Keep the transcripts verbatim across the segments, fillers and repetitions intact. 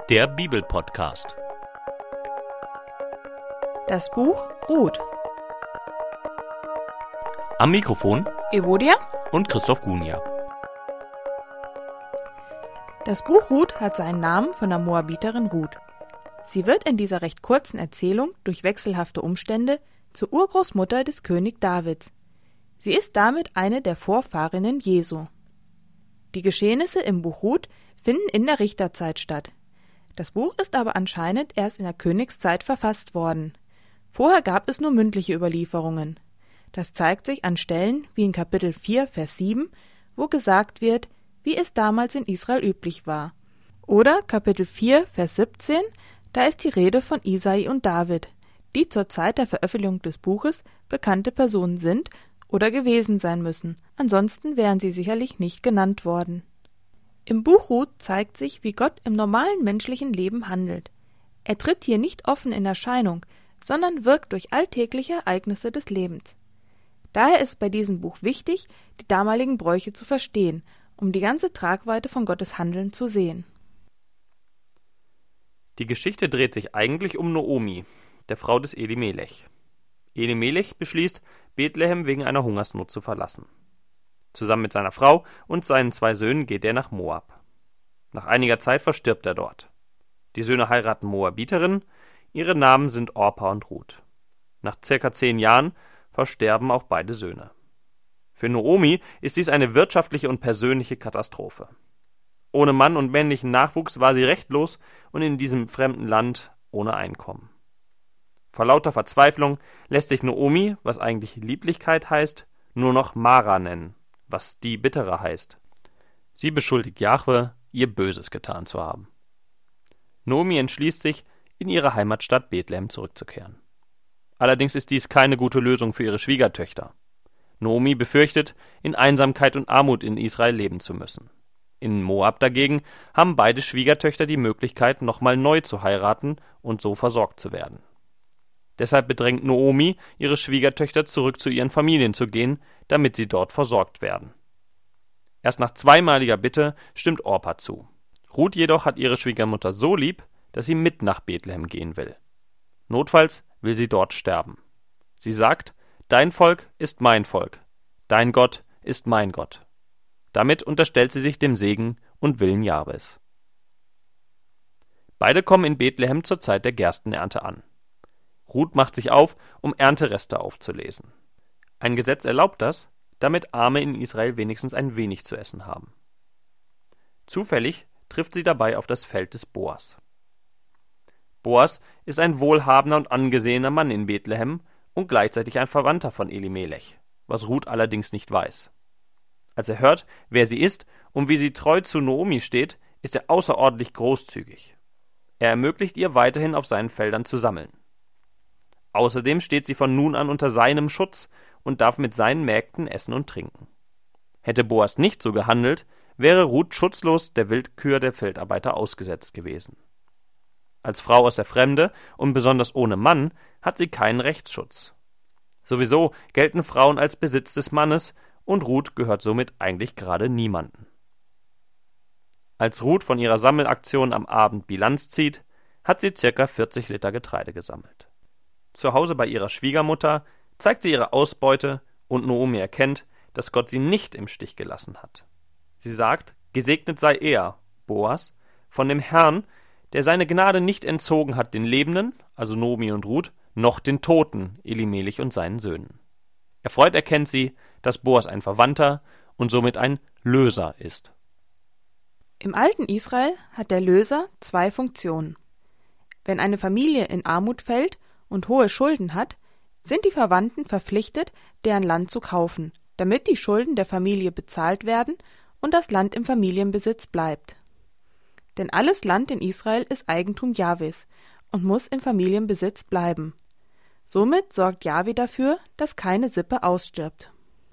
Der Bibelpodcast. Das Buch Ruth. Am Mikrofon Evodia und Christoph Gunja. Das Buch Ruth hat seinen Namen von der Moabiterin Ruth. Sie wird in dieser recht kurzen Erzählung durch wechselhafte Umstände zur Urgroßmutter des König Davids. Sie ist damit eine der Vorfahrinnen Jesu. Die Geschehnisse im Buch Ruth finden in der Richterzeit statt. Das Buch ist aber anscheinend erst in der Königszeit verfasst worden. Vorher gab es nur mündliche Überlieferungen. Das zeigt sich an Stellen wie in Kapitel vier, Vers sieben, wo gesagt wird, wie es damals in Israel üblich war. Oder Kapitel vier, Vers siebzehn, da ist die Rede von Isai und David, die zur Zeit der Veröffentlichung des Buches bekannte Personen sind oder gewesen sein müssen, ansonsten wären sie sicherlich nicht genannt worden. Im Buch Ruth zeigt sich, wie Gott im normalen menschlichen Leben handelt. Er tritt hier nicht offen in Erscheinung, sondern wirkt durch alltägliche Ereignisse des Lebens. Daher ist bei diesem Buch wichtig, die damaligen Bräuche zu verstehen, um die ganze Tragweite von Gottes Handeln zu sehen. Die Geschichte dreht sich eigentlich um Noomi, der Frau des Elimelech. Elimelech beschließt, Bethlehem wegen einer Hungersnot zu verlassen. Zusammen mit seiner Frau und seinen zwei Söhnen geht er nach Moab. Nach einiger Zeit verstirbt er dort. Die Söhne heiraten Moabiterinnen, ihre Namen sind Orpa und Ruth. Nach circa zehn Jahren versterben auch beide Söhne. Für Noomi ist dies eine wirtschaftliche und persönliche Katastrophe. Ohne Mann und männlichen Nachwuchs war sie rechtlos und in diesem fremden Land ohne Einkommen. Vor lauter Verzweiflung lässt sich Noomi, was eigentlich Lieblichkeit heißt, nur noch Mara nennen, was die Bittere heißt. Sie beschuldigt Jahwe, ihr Böses getan zu haben. Noomi entschließt sich, in ihre Heimatstadt Bethlehem zurückzukehren. Allerdings ist dies keine gute Lösung für ihre Schwiegertöchter. Noomi befürchtet, in Einsamkeit und Armut in Israel leben zu müssen. In Moab dagegen haben beide Schwiegertöchter die Möglichkeit, nochmal neu zu heiraten und so versorgt zu werden. Deshalb bedrängt Noomi, ihre Schwiegertöchter zurück zu ihren Familien zu gehen, damit sie dort versorgt werden. Erst nach zweimaliger Bitte stimmt Orpa zu. Ruth jedoch hat ihre Schwiegermutter so lieb, dass sie mit nach Bethlehem gehen will. Notfalls will sie dort sterben. Sie sagt, dein Volk ist mein Volk, dein Gott ist mein Gott. Damit unterstellt sie sich dem Segen und Willen Jahwes. Beide kommen in Bethlehem zur Zeit der Gerstenernte an. Ruth macht sich auf, um Erntereste aufzulesen. Ein Gesetz erlaubt das, damit Arme in Israel wenigstens ein wenig zu essen haben. Zufällig trifft sie dabei auf das Feld des Boas. Boas ist ein wohlhabender und angesehener Mann in Bethlehem und gleichzeitig ein Verwandter von Elimelech, was Ruth allerdings nicht weiß. Als er hört, wer sie ist und wie sie treu zu Noomi steht, ist er außerordentlich großzügig. Er ermöglicht ihr weiterhin auf seinen Feldern zu sammeln. Außerdem steht sie von nun an unter seinem Schutz und darf mit seinen Mägden essen und trinken. Hätte Boas nicht so gehandelt, wäre Ruth schutzlos der Willkür der Feldarbeiter ausgesetzt gewesen. Als Frau aus der Fremde und besonders ohne Mann hat sie keinen Rechtsschutz. Sowieso gelten Frauen als Besitz des Mannes und Ruth gehört somit eigentlich gerade niemanden. Als Ruth von ihrer Sammelaktion am Abend Bilanz zieht, hat sie ca. vierzig Liter Getreide gesammelt. Zu Hause bei ihrer Schwiegermutter zeigt sie ihre Ausbeute und Noomi erkennt, dass Gott sie nicht im Stich gelassen hat. Sie sagt, gesegnet sei er, Boas, von dem Herrn, der seine Gnade nicht entzogen hat den Lebenden, also Noomi und Ruth, noch den Toten, Elimelech und seinen Söhnen. Erfreut erkennt sie, dass Boas ein Verwandter und somit ein Löser ist. Im alten Israel hat der Löser zwei Funktionen. Wenn eine Familie in Armut fällt und hohe Schulden hat, sind die Verwandten verpflichtet, deren Land zu kaufen, damit die Schulden der Familie bezahlt werden und das Land im Familienbesitz bleibt. Denn alles Land in Israel ist Eigentum Jahwes und muss im Familienbesitz bleiben. Somit sorgt Jahwe dafür, dass keine Sippe ausstirbt.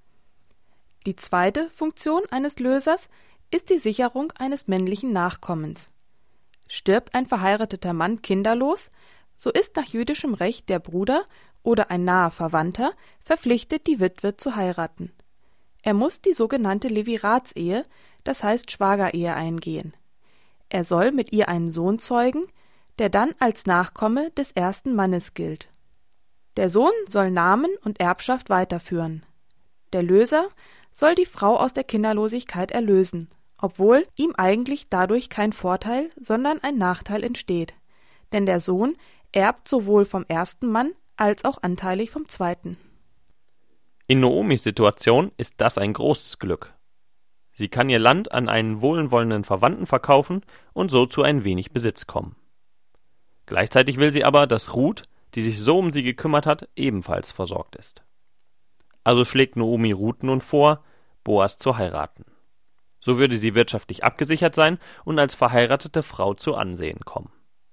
Die zweite Funktion eines Lösers ist die Sicherung eines männlichen Nachkommens. Stirbt ein verheirateter Mann kinderlos, so ist nach jüdischem Recht der Bruder oder ein naher Verwandter verpflichtet, die Witwe zu heiraten. Er muss die sogenannte Leviratsehe, das heißt Schwagerehe, eingehen. er soll mit ihr einen Sohn zeugen, der dann als Nachkomme des ersten Mannes gilt. Der Sohn soll Namen und Erbschaft weiterführen. Der Löser soll die Frau aus der Kinderlosigkeit erlösen, obwohl ihm eigentlich dadurch kein Vorteil, sondern ein Nachteil entsteht. Denn der Sohn erbt sowohl vom ersten Mann als auch anteilig vom zweiten. In Noomis Situation ist das ein großes Glück. Sie kann ihr Land an einen wohlwollenden Verwandten verkaufen und so zu ein wenig Besitz kommen. Gleichzeitig will sie aber, dass Ruth, die sich so um sie gekümmert hat, ebenfalls versorgt ist. Also schlägt Noomi Ruth nun vor, Boas zu heiraten. So würde sie wirtschaftlich abgesichert sein und als verheiratete Frau zu Ansehen kommen.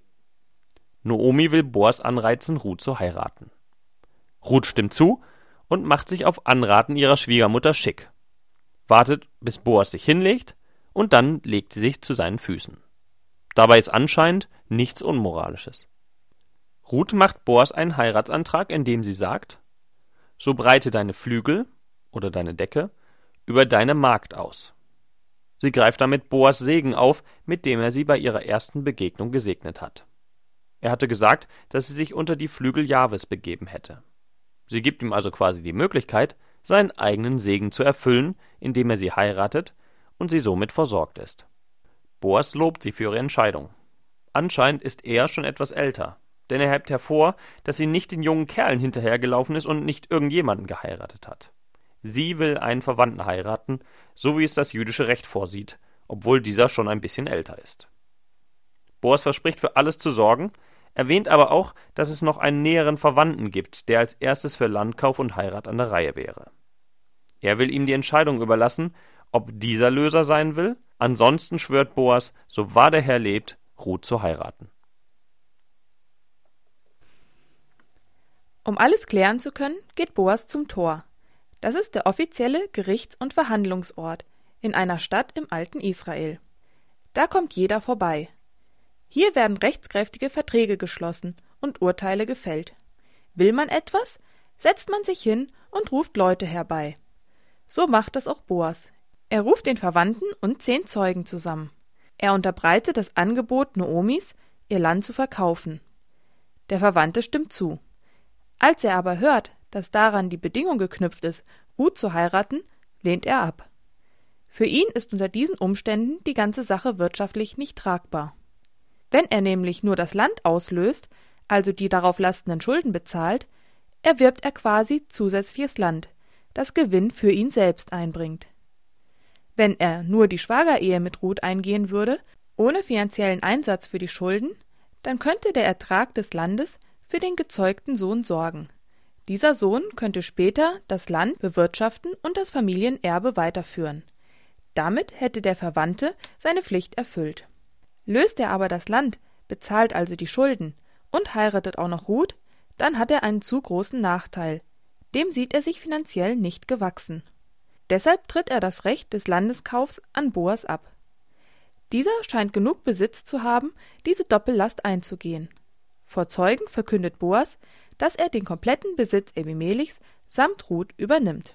Noomi will Boas anreizen, Ruth zu heiraten. Ruth stimmt zu und macht sich auf Anraten ihrer Schwiegermutter schick, wartet, bis Boas sich hinlegt, und dann legt sie sich zu seinen Füßen. Dabei ist anscheinend nichts Unmoralisches. Ruth macht Boas einen Heiratsantrag, indem sie sagt: So breite deine Flügel oder deine Decke über deine Magd aus. Sie greift damit Boas Segen auf, mit dem er sie bei ihrer ersten Begegnung gesegnet hat. Er hatte gesagt, dass sie sich unter die Flügel Jahwes begeben hätte. Sie gibt ihm also quasi die Möglichkeit, seinen eigenen Segen zu erfüllen, indem er sie heiratet und sie somit versorgt ist. Boas lobt sie für ihre Entscheidung. Anscheinend ist er schon etwas älter, denn er hebt hervor, dass sie nicht den jungen Kerlen hinterhergelaufen ist und nicht irgendjemanden geheiratet hat. Sie will einen Verwandten heiraten, so wie es das jüdische Recht vorsieht, obwohl dieser schon ein bisschen älter ist. Boas verspricht, für alles zu sorgen, erwähnt aber auch, dass es noch einen näheren Verwandten gibt, der als erstes für Landkauf und Heirat an der Reihe wäre. Er will ihm die Entscheidung überlassen, ob dieser Löser sein will, ansonsten schwört Boas, so wahr der Herr lebt, Ruth zu heiraten. Um alles klären zu können, geht Boas zum Tor. Das ist der offizielle Gerichts- und Verhandlungsort in einer Stadt im alten Israel. Da kommt jeder vorbei. Hier werden rechtskräftige Verträge geschlossen und Urteile gefällt. Will man etwas, setzt man sich hin und ruft Leute herbei. So macht es auch Boas. Er ruft den Verwandten und zehn Zeugen zusammen. Er unterbreitet das Angebot Noomis, ihr Land zu verkaufen. Der Verwandte stimmt zu. Als er aber hört, dass daran die Bedingung geknüpft ist, Ruth zu heiraten, lehnt er ab. Für ihn ist unter diesen Umständen die ganze Sache wirtschaftlich nicht tragbar. Wenn er nämlich nur das Land auslöst, also die darauf lastenden Schulden bezahlt, erwirbt er quasi zusätzliches Land, das Gewinn für ihn selbst einbringt. Wenn er nur die Schwagerehe mit Ruth eingehen würde, ohne finanziellen Einsatz für die Schulden, dann könnte der Ertrag des Landes für den gezeugten Sohn sorgen. Dieser Sohn könnte später das Land bewirtschaften und das Familienerbe weiterführen. Damit hätte der Verwandte seine Pflicht erfüllt. Löst er aber das Land, bezahlt also die Schulden und heiratet auch noch Ruth, dann hat er einen zu großen Nachteil. Dem sieht er sich finanziell nicht gewachsen. Deshalb tritt er das Recht des Landeskaufs an Boas ab. Dieser scheint genug Besitz zu haben, diese Doppellast einzugehen. Vor Zeugen verkündet Boas, dass er den kompletten Besitz Elimelechs samt Ruth übernimmt.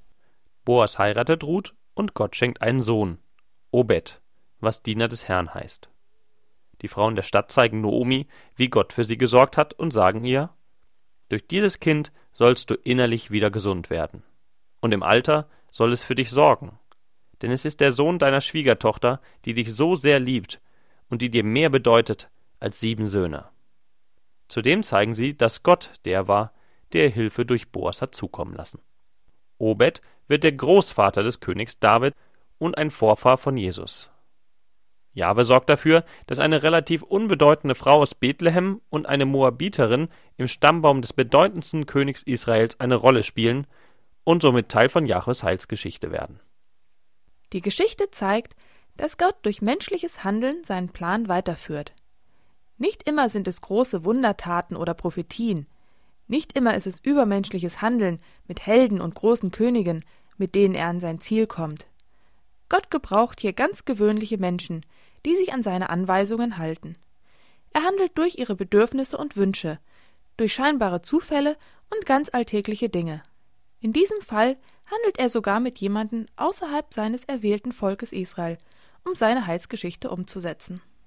Boas heiratet Ruth und Gott schenkt einen Sohn, Obed, was Diener des Herrn heißt. Die Frauen der Stadt zeigen Noomi, wie Gott für sie gesorgt hat, und sagen ihr: Durch dieses Kind sollst du innerlich wieder gesund werden. Und im Alter soll es für dich sorgen. Denn es ist der Sohn deiner Schwiegertochter, die dich so sehr liebt und die dir mehr bedeutet als sieben Söhne. Zudem zeigen sie, dass Gott der war, der Hilfe durch Boas hat zukommen lassen. Obed wird der Großvater des Königs David und ein Vorfahr von Jesus. Jahwe sorgt dafür, dass eine relativ unbedeutende Frau aus Bethlehem und eine Moabiterin im Stammbaum des bedeutendsten Königs Israels eine Rolle spielen und somit Teil von Jahwes Heilsgeschichte werden. Die Geschichte zeigt, dass Gott durch menschliches Handeln seinen Plan weiterführt. Nicht immer sind es große Wundertaten oder Prophetien. Nicht immer ist es übermenschliches Handeln mit Helden und großen Königen, mit denen er an sein Ziel kommt. Gott gebraucht hier ganz gewöhnliche Menschen, die sich an seine Anweisungen halten. Er handelt durch ihre Bedürfnisse und Wünsche, durch scheinbare Zufälle und ganz alltägliche Dinge. In diesem Fall handelt er sogar mit jemandem außerhalb seines erwählten Volkes Israel, um seine Heilsgeschichte umzusetzen.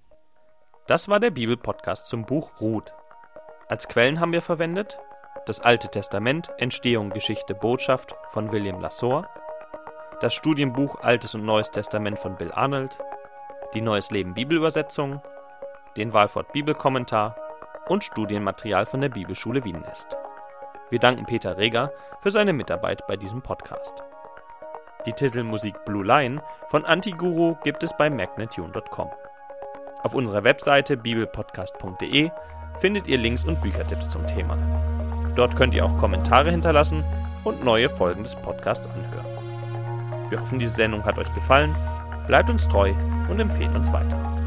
Das war der Bibelpodcast zum Buch Ruth. Als Quellen haben wir verwendet das Alte Testament, Entstehung, Geschichte, Botschaft von William Lasor, das Studienbuch Altes und Neues Testament von Bill Arnold, die Neues Leben Bibelübersetzung, den Walfort Bibelkommentar und Studienmaterial von der Bibelschule Wien ist. Wir danken Peter Reger für seine Mitarbeit bei diesem Podcast. Die Titelmusik Blue Line von Antiguru gibt es bei magnetune punkt com. Auf unserer Webseite bibelpodcast punkt de findet ihr Links und Büchertipps zum Thema. Dort könnt ihr auch Kommentare hinterlassen und neue Folgen des Podcasts anhören. Wir hoffen, diese Sendung hat euch gefallen, bleibt uns treu und empfehlt uns weiter.